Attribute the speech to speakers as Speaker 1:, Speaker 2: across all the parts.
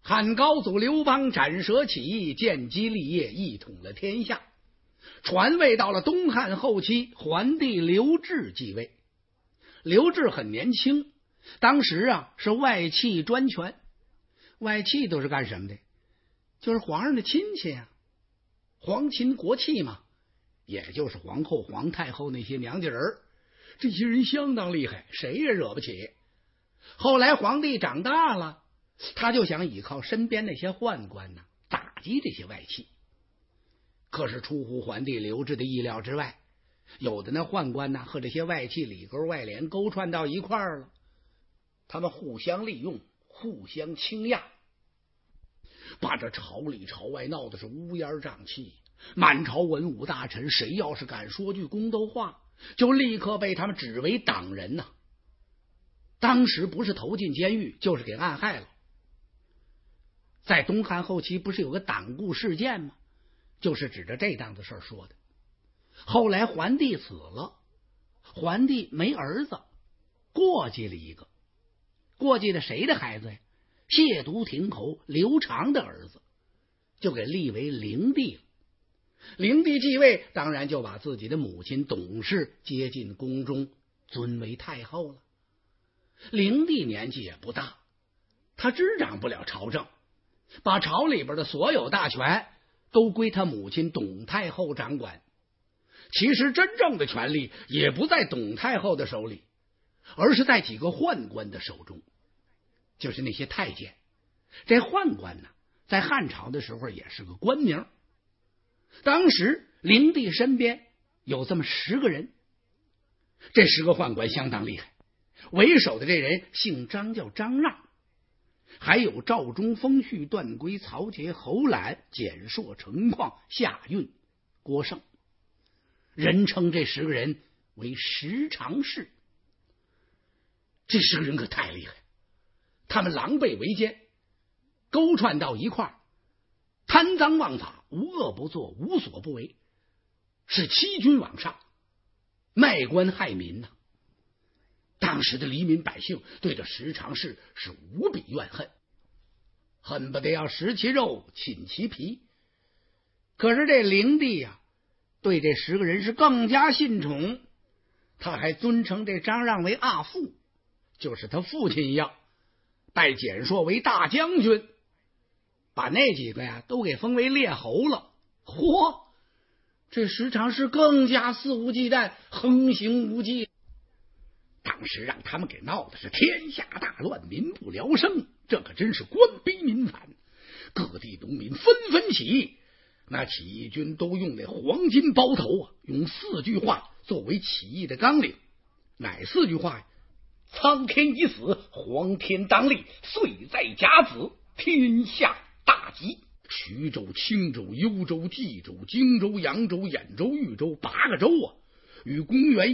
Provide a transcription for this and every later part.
Speaker 1: 汉高祖刘邦斩蛇起义，建基立业，一统了天下。传位到了东汉后期，桓帝刘志继位。刘志很年轻，当时是外戚专权。外戚都是干什么的？就是皇上的亲戚皇亲国戚嘛，也就是皇后、皇太后那些娘家人。这些人相当厉害，谁也惹不起。后来皇帝长大了，他就想依靠身边那些宦官打击这些外戚。可是出乎桓帝刘志的意料之外，有的那宦官和这些外戚里勾外连，勾串到一块儿了。他们互相利用，互相倾轧，把这朝里朝外闹得是乌烟瘴气。满朝文武大臣，谁要是敢说句公道话，就立刻被他们指为党人当时不是投进监狱，就是给暗害了。在东汉后期不是有个党锢事件吗？就是指着这档子事说的。后来桓帝死了，桓帝没儿子，过继了一个。过继的谁的孩子呀？亵渎亭侯刘长的儿子，就给立为灵帝了。灵帝继位，当然就把自己的母亲董氏接进宫中，尊为太后了。灵帝年纪也不大，他执掌不了朝政，把朝里边的所有大权都归他母亲董太后掌管。其实真正的权力也不在董太后的手里，而是在几个宦官的手中，就是那些太监。这宦官在汉朝的时候也是个官名。当时灵帝身边有这么10个人，这10个宦官相当厉害。为首的这人姓张，叫张让，还有赵忠、封续、段珪、曹节、侯览、简硕、陈况、夏运、郭胜，人称这10个人为十常侍。这10个人可太厉害，他们狼狈为奸，勾串到一块儿，贪赃枉法，无恶不作，无所不为，是欺君罔上，卖官害民当时的黎民百姓对这十常侍是无比怨恨，恨不得要食其肉，寝其皮。可是这灵帝对这10个人是更加信宠，他还尊称这张让为阿父，就是他父亲一样，拜简硕为大将军，把那几个都给封为列侯了。嚯，这十常侍更加肆无忌惮，横行无忌。当时让他们给闹的是天下大乱，民不聊生，这可真是官逼民反。各地农民纷纷起义，那起义军都用那黄金包头用4句话作为起义的纲领。哪4句话呀？苍天已死，黄天当立，岁在甲子，天下大吉。徐州、青州、幽州、冀州、荆州、扬州、兖州、豫州8个州于公元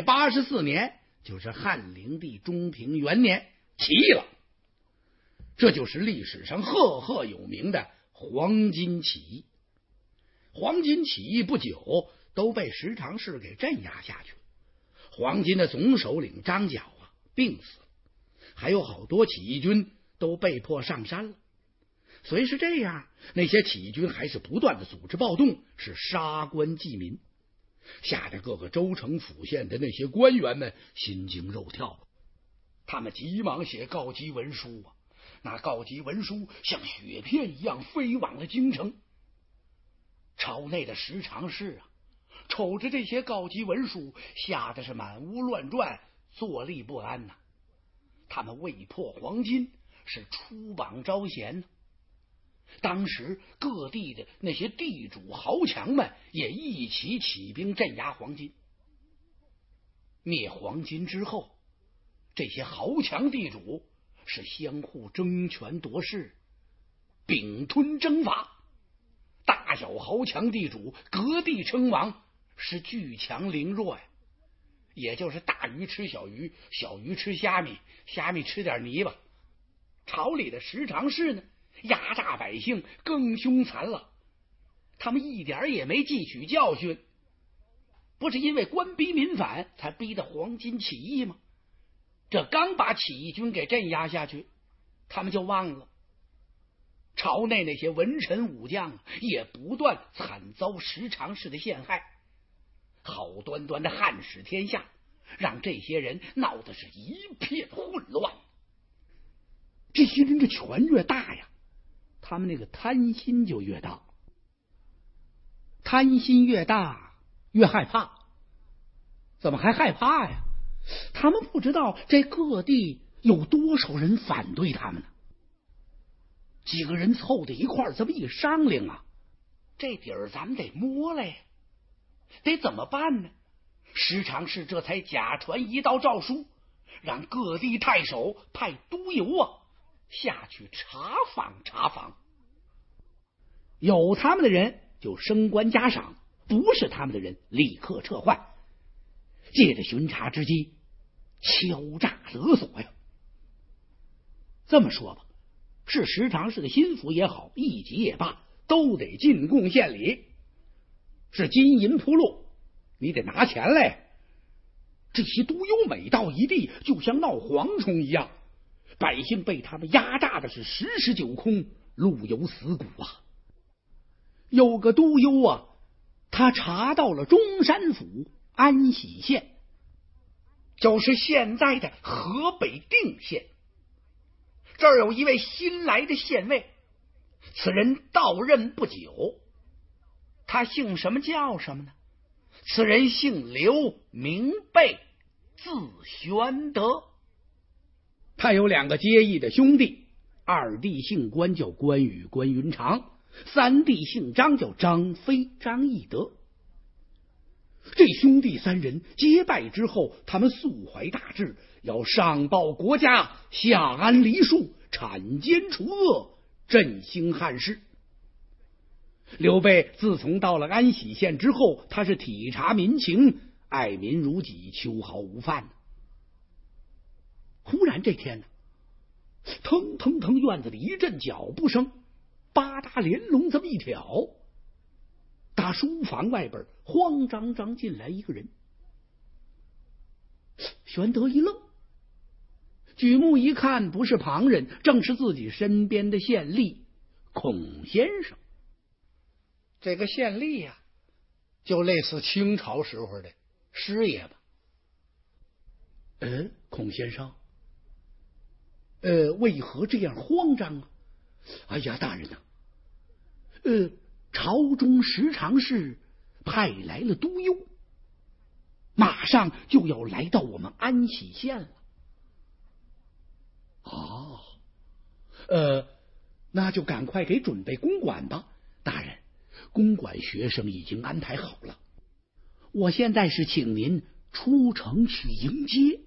Speaker 1: 184年，就是汉灵帝中平元年起义了。这就是历史上赫赫有名的黄巾起义。黄巾起义不久都被十常侍给镇压下去了。黄巾的总首领张角病死了，还有好多起义军都被迫上山了。虽是这样，那些起义军还是不断的组织暴动，是杀官济民，吓得各个州城府县的那些官员们心惊肉跳。他们急忙写告急文书那告急文书像雪片一样飞往了京城。朝内的十常侍瞅着这些告急文书，吓得是满屋乱转，坐立不安他们为破黄巾，是出榜招贤当时各地的那些地主豪强们也一起起兵镇压黄巾。灭黄巾之后，这些豪强地主是相互争权夺势，并吞征伐，大小豪强地主各地称王，是巨强凌弱也就是大鱼吃小鱼，小鱼吃虾米，虾米吃点泥巴。朝里的十常侍呢，压榨百姓更凶残了，他们一点也没汲取教训。不是因为官逼民反才逼得黄巾起义吗？这刚把起义军给镇压下去，他们就忘了朝内那些文臣武将也不断惨遭十常侍的陷害。好端端的汉室天下，让这些人闹得是一片混乱。这些人这权越大呀，他们那个贪心就越大，贪心越大越害怕。怎么还害怕呀？他们不知道这各地有多少人反对他们呢。几个人凑在一块儿，这么一商量啊，这底儿咱们得摸了呀，得怎么办呢？十常侍这才假传一道诏书，让各地太守派督邮下去查访。有他们的人就升官加赏，不是他们的人立刻撤换。借着巡查之机，敲诈勒索呀。这么说吧，是十常侍的心腹也好，一级也罢，都得进贡献礼，是金银铺路，你得拿钱来。这些督邮每到一地，就像闹蝗虫一样，百姓被他们压榨的是十室九空，路有死骨啊。有个督邮他查到了中山府安喜县，就是现在的河北定县。这儿有一位新来的县尉，此人到任不久，他姓什么叫什么呢？此人姓刘，名备，字玄德。他有2个结义的兄弟，二弟姓关，叫关羽关云长；三弟姓张，叫张飞张翼德。这兄弟3人结拜之后，他们素怀大志，要上报国家，下安黎庶，铲奸除恶，振兴汉室。刘备自从到了安喜县之后，他是体察民情，爱民如己，秋毫无犯。忽然这天呢，腾腾腾，院子里一阵脚步声，八大连笼这么一挑，打书房外边慌张张进来一个人。玄德一愣，举目一看，不是旁人，正是自己身边的县吏孔先生。这个县吏就类似清朝时候的师爷吧。孔先生，为何这样慌张啊？哎呀，大人朝中十常侍派来了督邮，马上就要来到我们安喜县了。那就赶快给准备公馆吧。大人，公馆学生已经安排好了，我现在是请您出城去迎接。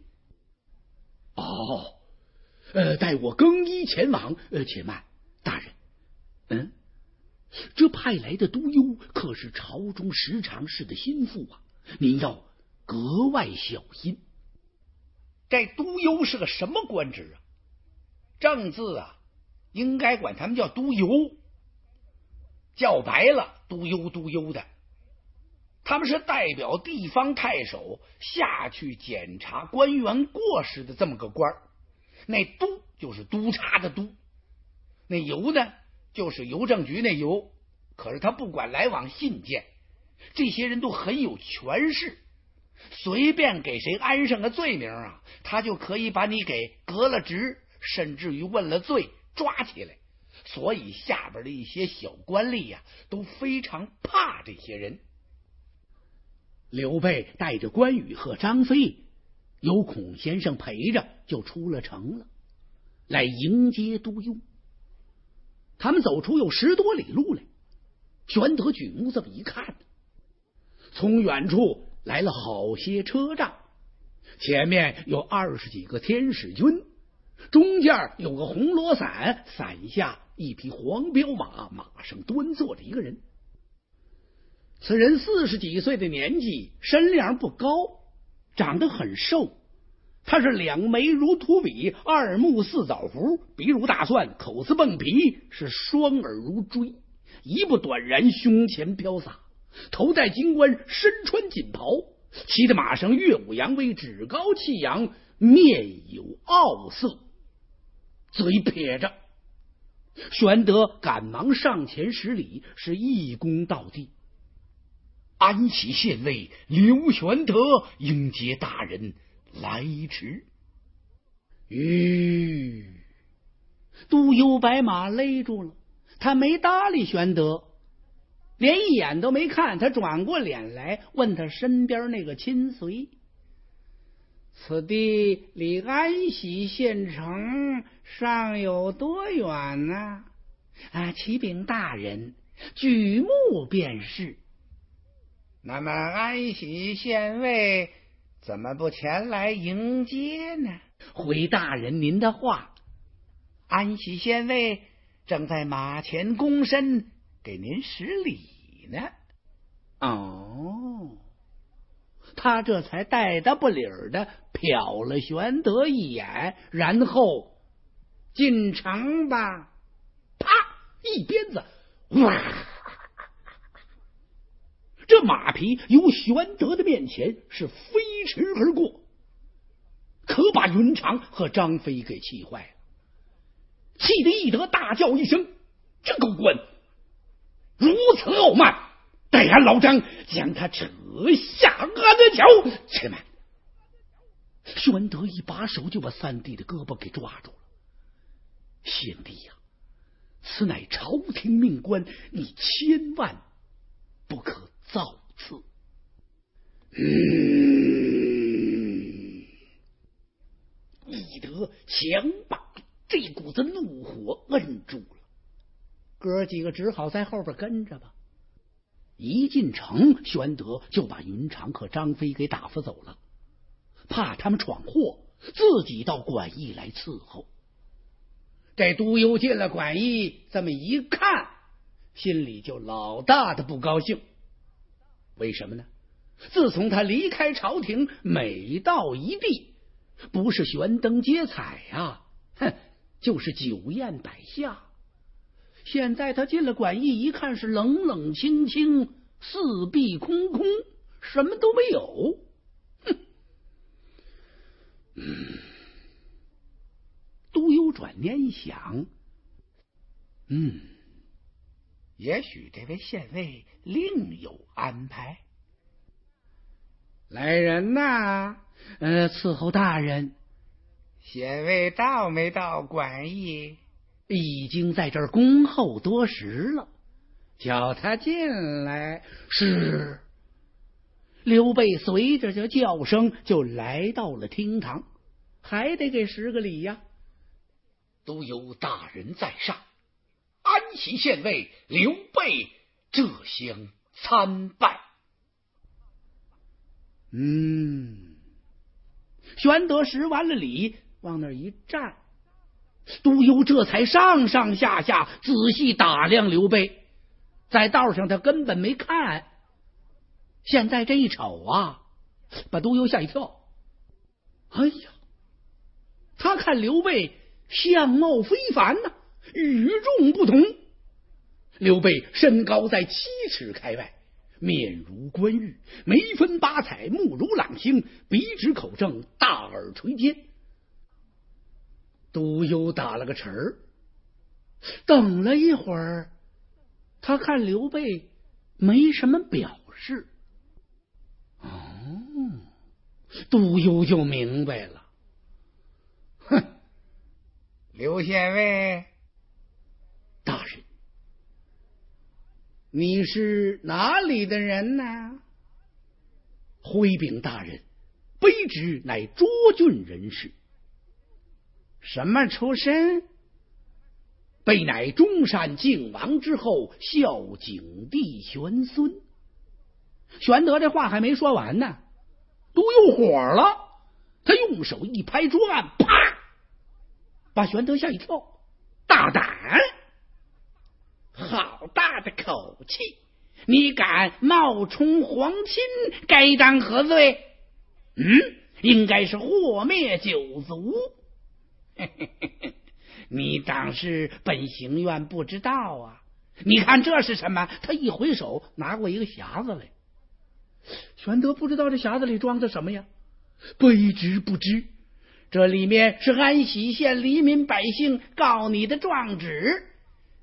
Speaker 1: 待我更衣前往。且慢，大人，这派来的督邮可是朝中十常侍的心腹您要格外小心。这督邮是个什么官职正字应该管他们叫督邮，叫白了督邮的。他们是代表地方太守下去检查官员过失的这么个官儿。那督就是督察的督，那邮呢就是邮政局那邮。可是他不管来往信件，这些人都很有权势，随便给谁安上个罪名他就可以把你给革了职，甚至于问了罪抓起来。所以下边的一些小官吏都非常怕这些人。刘备带着关羽和张飞，有孔先生陪着，就出了城了，来迎接督邮。他们走出有10多里路来，玄德举目这么一看，从远处来了好些车仗，前面有20几个天使军，中间有个红罗伞，伞下一匹黄骠马，马上端坐着一个人。此人40几岁的年纪，身量不高，长得很瘦。他是2眉如土笔，2目似枣核，鼻如大蒜，口似蹦皮，是双耳如锥，一步短髯，胸前飘洒，头戴金冠，身穿锦袍，骑的马上跃武扬威，趾高气扬，面有傲色，嘴撇着， 玄德赶忙上前施礼，是一躬到地。
Speaker 2: 安喜县尉刘玄德迎接大人来迟。
Speaker 1: 都邮白马勒住了，他没搭理玄德，连一眼都没看。他转过脸来问他身边那个亲随：此地离安喜县城尚有多远呢？启禀大人，举目便是。
Speaker 3: 那么安喜县尉怎么不前来迎接呢？
Speaker 1: 回大人您的话，
Speaker 3: 安喜县尉正在马前躬身给您施礼呢。
Speaker 1: 他这才带得不理儿的瞟了玄德一眼，然后进城吧。啪，一鞭子，哇！这马匹由玄德的面前是飞驰而过，可把云长和张飞给气坏了，气得翼德大叫一声：“这狗官如此傲慢，待俺老张将他扯下阿的桥！”且慢！玄德一把手就把三弟的胳膊给抓住了。贤弟呀，此乃朝廷命官，你千万不可造次。翼德强把这股子怒火摁住了，哥几个只好在后边跟着吧。一进城，玄德就把云长和张飞给打发走了，怕他们闯祸，自己到馆驿来伺候。这都邮进了馆驿，这么一看，心里就老大的不高兴。为什么呢？自从他离开朝廷，每到一地，不是悬灯接彩呀，就是酒宴摆下。现在他进了馆驿，一看是冷冷清清，四壁空空，什么都没有。都邮转念一想，
Speaker 3: 也许这位县尉另有安排。
Speaker 1: 来人呐！伺候大人。
Speaker 3: 县尉到没到馆驿？
Speaker 1: 已经在这儿恭候多时了，叫他进来。是。刘备随着这叫声就来到了厅堂，还得给10个礼呀。
Speaker 2: 都有大人在上，安喜县尉刘备这厢参拜。
Speaker 1: 玄德施完了礼，往那儿一站，都邮这才上上下下仔细打量刘备，在道上他根本没看，现在这一瞅啊，把都邮吓一跳。哎呀，他看刘备相貌非凡呐，与众不同。刘备身高在7尺开外，面如冠玉，眉分八彩，目如朗星，鼻直口正，大耳垂肩。都邮打了个齿儿，等了一会儿，他看刘备没什么表示。都邮就明白了。
Speaker 3: 刘县尉，
Speaker 1: 大人，你是哪里的人呢？回禀大人，卑职乃涿郡人士。
Speaker 3: 什么出身？
Speaker 1: 备乃中山靖王之后孝景帝玄孙。玄德这话还没说完呢，都有火了，他用手一拍桌案，啪，把玄德吓一跳。大胆，好大的口气！你敢冒充皇亲，该当何罪？应该是祸灭九族。你当是本行院不知道啊？你看这是什么？他一挥手拿过一个匣子来。玄德不知道这匣子里装的什么呀，卑职不知。这里面是安喜县黎民百姓告你的状纸，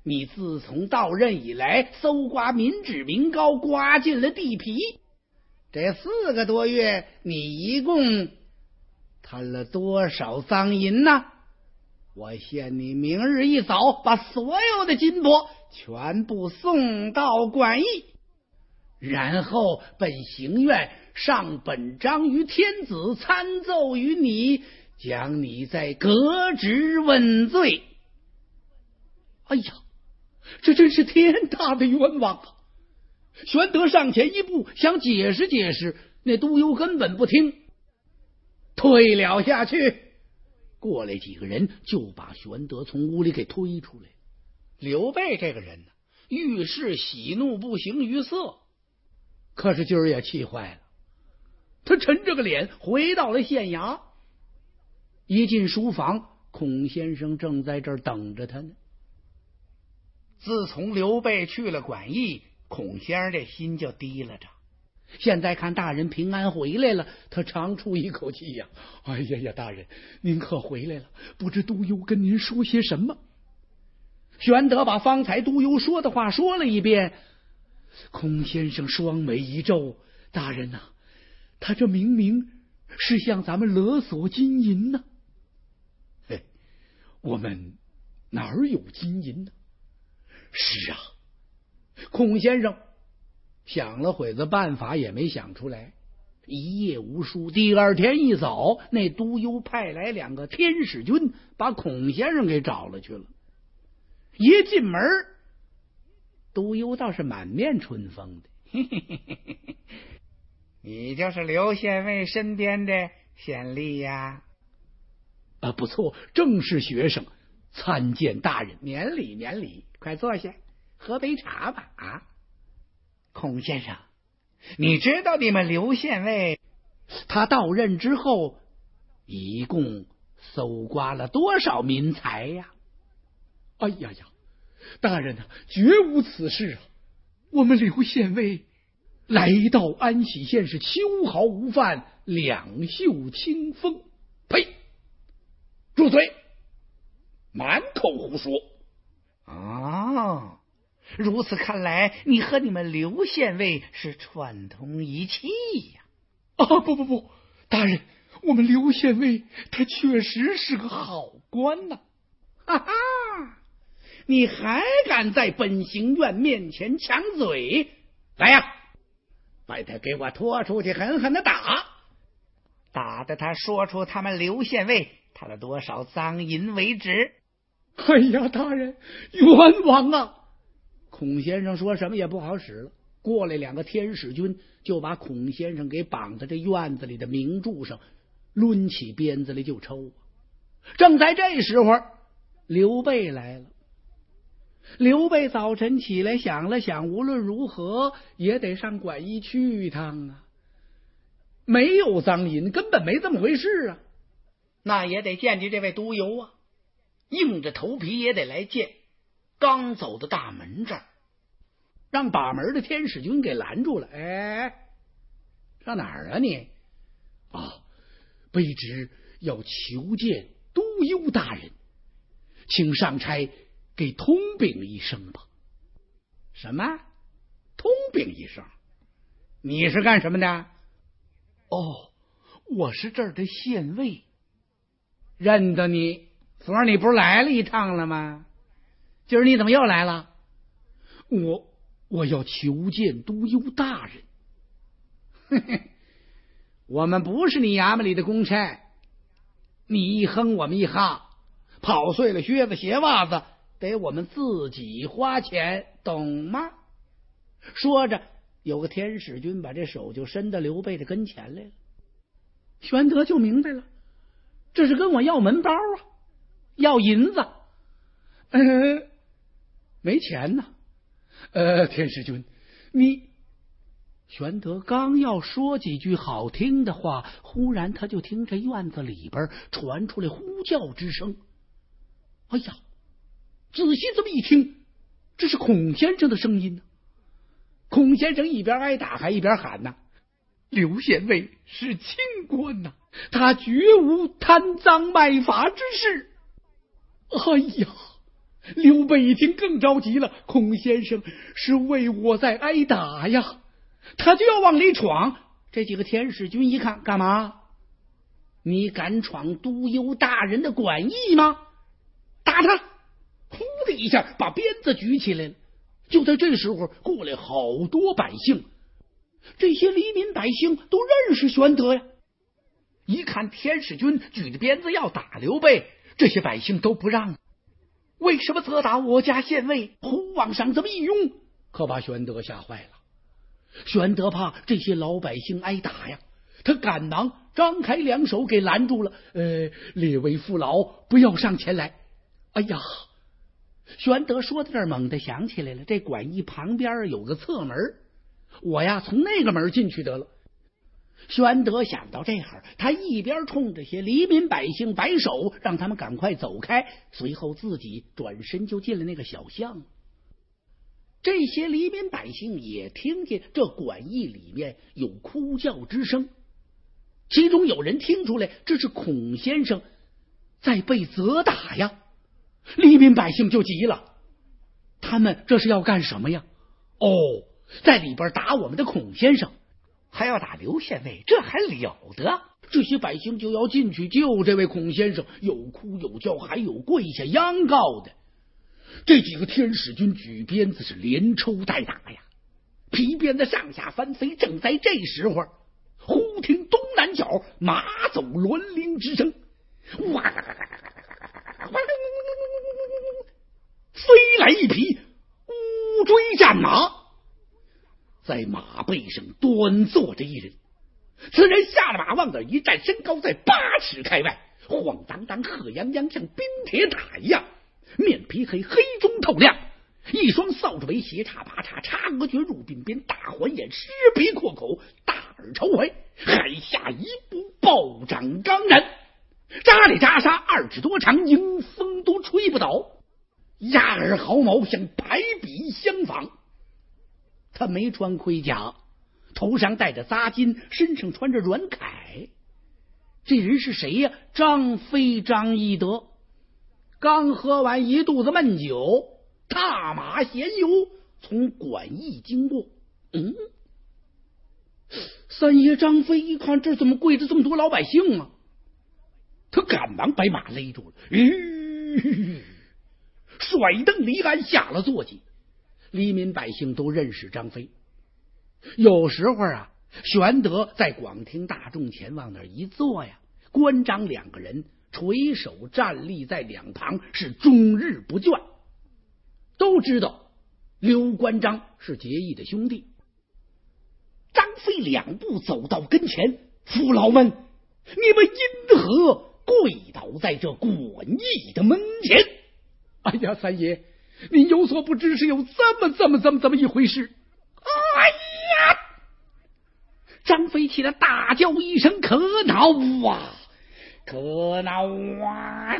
Speaker 1: 你自从到任以来，搜刮民脂民膏，刮尽了地皮。这4个多月，你一共贪了多少赃银呢？我限你明日一早把所有的金帛全部送到馆驿，然后本行院上本章于天子，参奏于你，将你再革职问罪。哎呀，这真是天大的冤枉啊！玄德上前一步，想解释解释，那督邮根本不听，退了下去。过来几个人就把玄德从屋里给推出来。刘备这个人呢，遇事喜怒不形于色，可是今儿也气坏了。他沉着个脸回到了县衙，一进书房，孔先生正在这儿等着他呢。
Speaker 3: 自从刘备去了馆驿，孔先生这心就低了着。
Speaker 1: 现在看大人平安回来了，他长出一口气呀！哎呀呀，大人，您可回来了，不知督邮跟您说些什么？玄德把方才督邮说的话说了一遍。孔先生双眉一皱：“大人呐，他这明明是向咱们勒索金银呢。”嘿，我们哪儿有金银呢？是啊，孔先生想了会子，办法也没想出来，一夜无书。第二天一早，那督邮派来2个天使军，把孔先生给找了去了。一进门，督邮倒是满面春风的。嘿嘿嘿嘿嘿，
Speaker 3: 你就是刘县尉身边的县吏呀？
Speaker 1: 不错，正是学生，参见大人。免礼免礼，快坐下，喝杯茶吧。啊，
Speaker 3: 孔先生，你知道你们刘县尉
Speaker 1: 他到任之后一共搜刮了多少民财呀？哎呀呀，大人啊，绝无此事啊！我们刘县尉来到安喜县是秋毫无犯，两袖清风。呸！住嘴！满口胡说！
Speaker 3: 哦，如此看来，你和你们刘县尉是串通一气呀！
Speaker 1: 不，大人，我们刘县尉他确实是个好官呐！哈哈，你还敢在本行院面前抢嘴？来呀，把他给我拖出去，狠狠的打，
Speaker 3: 打得他说出他们刘县尉他的多少赃银为止。
Speaker 1: 哎呀，大人冤枉啊！孔先生说什么也不好使了。过来2个天使军，就把孔先生给绑在这院子里的明柱上，抡起鞭子来就抽。正在这时候，刘备来了。刘备早晨起来想了想，无论如何也得上馆驿去一趟啊。没有赃银，根本没这么回事啊。那也得见见这位督邮啊，硬着头皮也得来见。刚走到大门这儿，让把门的天使军给拦住了。哎，上哪儿啊你？卑职要求见督邮大人，请上差给通禀一声吧。什么？通禀一声？你是干什么的？我是这儿的县尉。认得你，昨儿你不是来了一趟了吗？今儿你怎么又来了？我要求见督邮大人。我们不是你衙门里的公差，你一哼我们一哈，跑碎了靴子鞋袜子得我们自己花钱，懂吗？说着，有个天使军把这手就伸到刘备的跟前来了。玄德就明白了，这是跟我要门包啊，要银子。没钱呢。天使军，你……玄德刚要说几句好听的话，忽然他就听这院子里边传出来呼叫之声。哎呀，仔细这么一听，这是孔先生的声音呢。孔先生一边挨打还一边喊呐：“刘县尉是清官呐，他绝无贪赃卖法之事。”哎呀， 刘备一听更着急了，孔先生是为我在挨打呀，他就要往里闯。这几个天使军一看，干嘛？你敢闯都邮大人的馆驿吗？打他！呼的一下把鞭子举起来了。就在这时候，过来好多百姓，这些黎民百姓都认识玄德呀。一看天使军举着鞭子要打刘备，这些百姓都不让。为什么责打我家县尉？虎往上这么一拥，可把玄德吓坏了。玄德怕这些老百姓挨打呀，他赶忙张开两手给拦住了。列位父老，不要上前来。哎呀，玄德说到这儿，猛地想起来了，这馆驿旁边有个侧门，我呀从那个门进去得了。玄德想到这会儿，他一边冲这些黎民百姓摆手，让他们赶快走开，随后自己转身就进了那个小巷。这些黎民百姓也听见这馆驿里面有哭叫之声，其中有人听出来这是孔先生在被责打呀。黎民百姓就急了，他们这是要干什么呀？在里边打我们的孔先生，还要打刘县尉，这还了得！这些百姓就要进去救这位孔先生，有哭有叫，还有跪下央告的。这几个天使军举鞭子是连抽带打呀，皮鞭子上下翻飞。正在这时候，忽听东南角马走銮铃之声，哇！飞来一匹乌骓战马，在马背上端坐着一人。此人下了马，往那一站，身高在8尺开外，晃荡荡，鹤泱泱，像冰铁塔一样，面皮黑，黑中透亮，一双扫帚尾，斜插八叉，插额橛，入鬓边，大环眼，狮鼻阔口，大耳朝怀，海下一步，暴掌刚然，扎里扎沙，2尺多长，迎风都吹不倒。压耳毫毛像排比相仿。他没穿盔甲，头上戴着扎巾，身上穿着软铠。这人是谁呀？张飞，张翼德。刚喝完一肚子闷酒，踏马闲游，从馆驿经过。三爷张飞一看，这怎么跪着这么多老百姓啊？他赶忙把马勒住了，甩蹬离鞍，下了坐骑。黎民百姓都认识张飞。有时候啊，玄德在广听大众前往那儿一坐呀，关张2个人垂手站立在两旁，是终日不倦。都知道刘关张是结义的兄弟。张飞2步走到跟前，父老们，你们因何跪倒在这馆驿的门前？哎呀，三爷，您有所不知，是有这么一回事。哎呀！张飞气得大叫一声：“可恼啊！可恼啊！”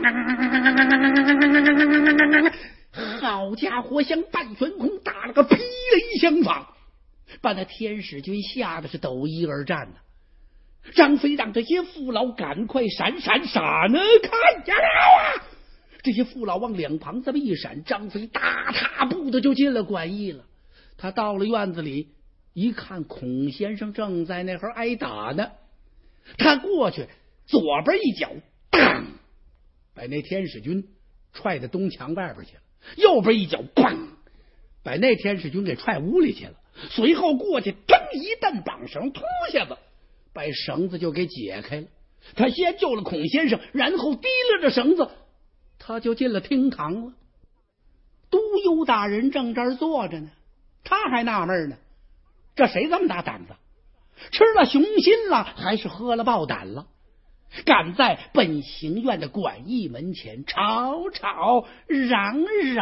Speaker 1: 好家伙，像半悬空打了个霹雷相仿，把那天使军吓得是抖衣而战呢。张飞让这些父老赶快闪，傻呢，看见了啊！这些父老往两旁这么一闪，张飞大踏步的就进了馆驿了。他到了院子里，一看孔先生正在那会儿挨打呢，他过去左边一脚，当，把那天使军踹到东墙外边去了；右边一脚，砰，把那天使军给踹屋里去了。随后过去，砰一蹬绑绳，脱下子，把绳子就给解开了。他先救了孔先生，然后提了着绳子，他就进了厅堂了。都邮大人正这儿坐着呢，他还纳闷呢，这谁这么大胆子？吃了雄心了，还是喝了豹胆了？敢在本行院的馆驿门前吵吵嚷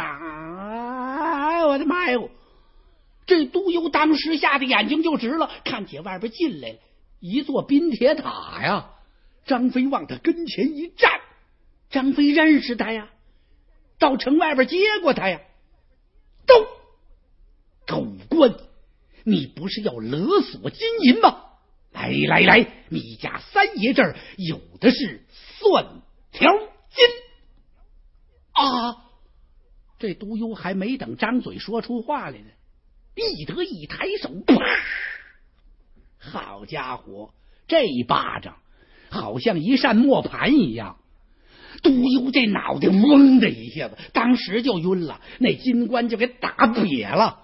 Speaker 1: 嚷！我的妈哟！这都邮当时吓得眼睛就直了，看见外边进来了一座冰铁塔呀。张飞往他跟前一站，张飞认识他呀，到城外边接过他呀。狗官，你不是要勒索金银吗？来，你家三爷这儿有的是蒜条金啊！ 这督邮还没等张嘴说出话来呢，翼德一抬手，啪！好家伙，这一巴掌好像一扇磨盘一样，督邮这脑袋嗡的一下子，当时就晕了，那金冠就给打瘪了。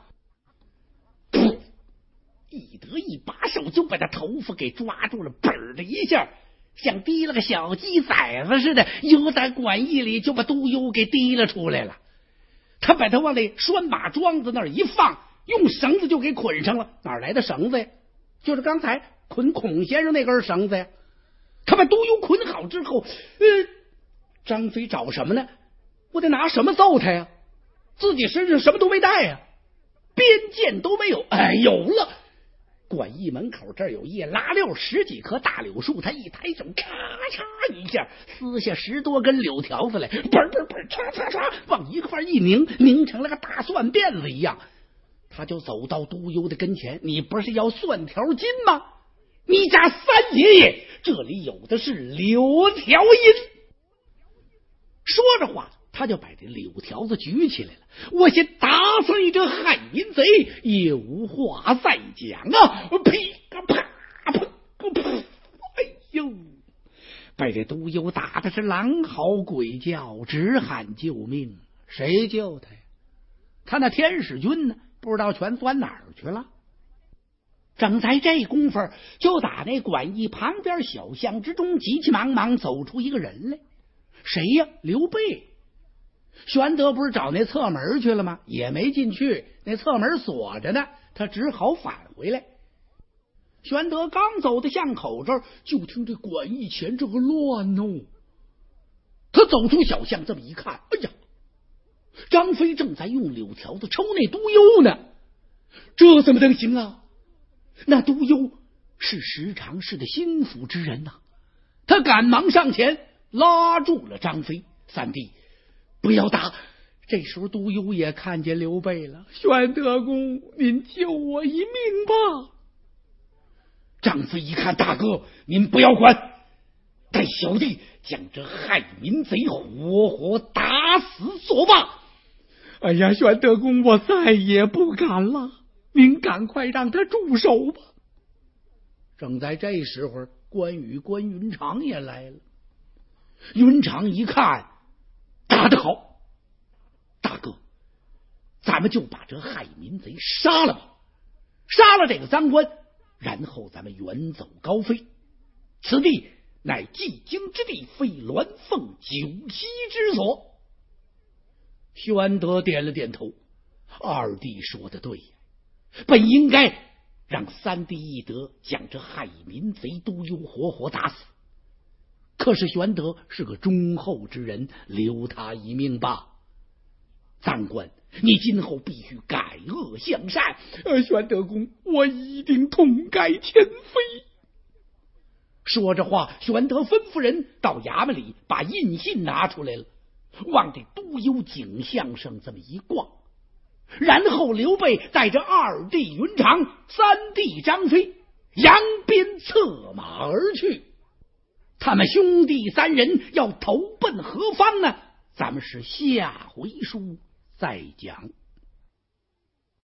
Speaker 1: 翼德一把手就把他头发给抓住了，嘣的一下，像提了个小鸡崽子似的，由在馆驿里就把督邮给提了出来了。他把他往那拴马桩子那儿一放，用绳子就给捆上了。哪来的绳子呀？就是刚才捆孔先生那根绳子呀。他把督邮捆好之后，张飞找什么呢？我得拿什么揍他呀？自己身上什么都没带呀，鞭剑都没有。有了，馆驿门口这儿有叶拉溜10几棵大柳树，他一抬手，咔嚓一下撕下10多根柳条子来，嘣嘣嘣，嚓嚓嚓，往一块一拧，拧成了个大蒜辫子一样。他就走到督邮的跟前，你不是要蒜条金吗？你家三爷爷这里有的是柳条银。说着话，他就把这柳条子举起来了。我先打死你这害民贼，也无话再讲啊！噼啪啪啪！哎呦，被这督邮打的是狼嚎鬼叫，直喊救命。谁救他呀？他那天使军呢？不知道全钻哪儿去了。正在这功夫，就打那馆驿旁边小巷之中，急急忙忙走出一个人来。谁呀？刘备。玄德不是找那侧门去了吗？也没进去，那侧门锁着呢，他只好返回来。玄德刚走到巷口这儿，就听这馆驿前这个乱哦。他走出小巷，这么一看，哎呀，张飞正在用柳条子抽那督邮呢。这怎么能行啊？那督邮是十常侍的心腹之人呐。他赶忙上前拉住了张飞。三弟，不要打！这时候督邮也看见刘备了。玄德公，您救我一命吧！张飞一看，大哥您不要管，待小弟将这害民贼活活打死作罢。哎呀，玄德公，我再也不敢了，您赶快让他住手吧。正在这时候，关羽关云长也来了。云长一看，打得好，大哥，咱们就把这害民贼杀了吧，杀了这个赃官，然后咱们远走高飞。此地乃济京之地，非鸾凤九溪之所。玄德点了点头，二弟说的对呀，本应该让三弟翼德将这害民贼督邮活活打死。可是玄德是个忠厚之人，留他一命吧。赃官，你今后必须改恶向善。玄德公，我一定痛改前非。说着话，玄德吩咐人到衙门里把印信拿出来了，往这督邮景象上这么一挂。然后刘备带着二弟云长、三弟张飞扬鞭策马而去。他们兄弟三人要投奔何方呢？咱们是下回书再讲。